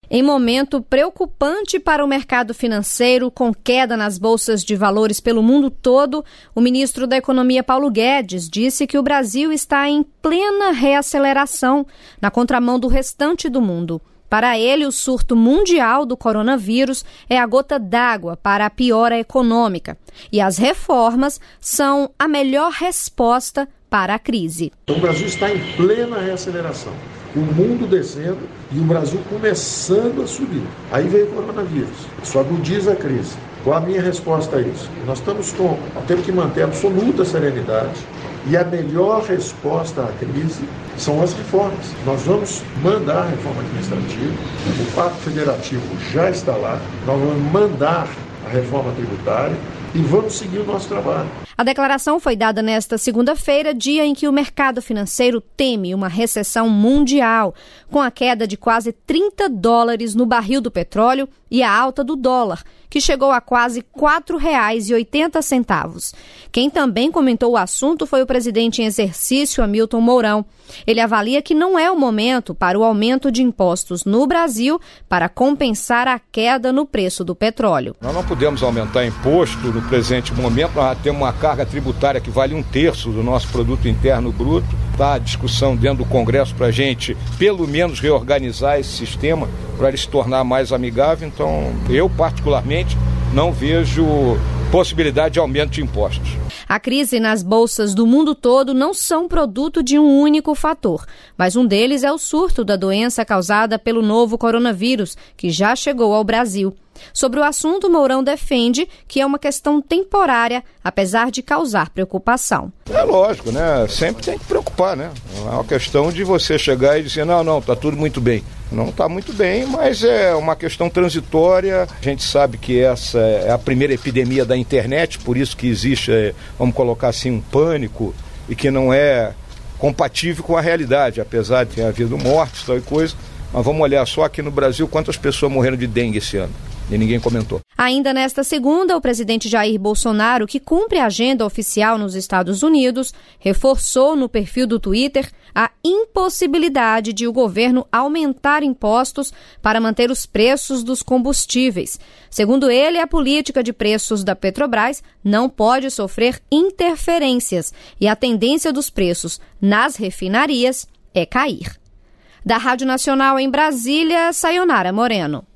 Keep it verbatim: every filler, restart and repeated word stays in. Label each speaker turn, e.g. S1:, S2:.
S1: Em momento preocupante para o mercado financeiro, com queda nas bolsas de valores pelo mundo todo, o ministro da Economia, Paulo Guedes, disse que o Brasil está em plena reaceleração, na contramão do restante do mundo. Para ele, o surto mundial do coronavírus é a gota d'água para a piora econômica. E as reformas são a melhor resposta para a crise.
S2: O Brasil está em plena reaceleração. O mundo descendo e o Brasil começando a subir. Aí veio o coronavírus. Isso agudiza a crise. Qual a minha resposta a isso? Nós estamos com, temos que manter absoluta serenidade e a melhor resposta à crise são as reformas. Nós vamos mandar a reforma administrativa, o Pacto Federativo já está lá, nós vamos mandar a reforma tributária e vamos seguir o nosso trabalho.
S1: A declaração foi dada nesta segunda-feira, dia em que o mercado financeiro teme uma recessão mundial, com a queda de quase trinta dólares no barril do petróleo e a alta do dólar, que chegou a quase quatro reais e oitenta centavos. Quem também comentou o assunto foi o presidente em exercício, Hamilton Mourão. Ele avalia que não é o momento para o aumento de impostos no Brasil para compensar a queda no preço do petróleo.
S3: Nós não podemos aumentar imposto no presente momento, nós temos uma carga tributária que vale um terço do nosso produto interno bruto. Está a discussão dentro do Congresso para a gente, pelo menos, reorganizar esse sistema para ele se tornar mais amigável. Então, eu, particularmente, não vejo possibilidade de aumento de impostos.
S1: A crise nas bolsas do mundo todo não são produto de um único fator, mas um deles é o surto da doença causada pelo novo coronavírus, que já chegou ao Brasil. Sobre o assunto, Mourão defende que é uma questão temporária, apesar de causar preocupação.
S3: É lógico, né? Sempre tem que preocupar, né? É uma questão de você chegar e dizer, não, não, está tudo muito bem. Não está muito bem, mas é uma questão transitória. A gente sabe que essa é a primeira epidemia da internet, por isso que existe, vamos colocar assim, um pânico e que não é compatível com a realidade, apesar de ter havido mortes e tal e coisa. Mas vamos olhar só aqui no Brasil quantas pessoas morreram de dengue esse ano. E ninguém comentou.
S1: Ainda nesta segunda, o presidente Jair Bolsonaro, que cumpre a agenda oficial nos Estados Unidos, reforçou no perfil do Twitter a impossibilidade de o governo aumentar impostos para manter os preços dos combustíveis. Segundo ele, a política de preços da Petrobras não pode sofrer interferências e a tendência dos preços nas refinarias é cair. Da Rádio Nacional em Brasília, Sayonara Moreno.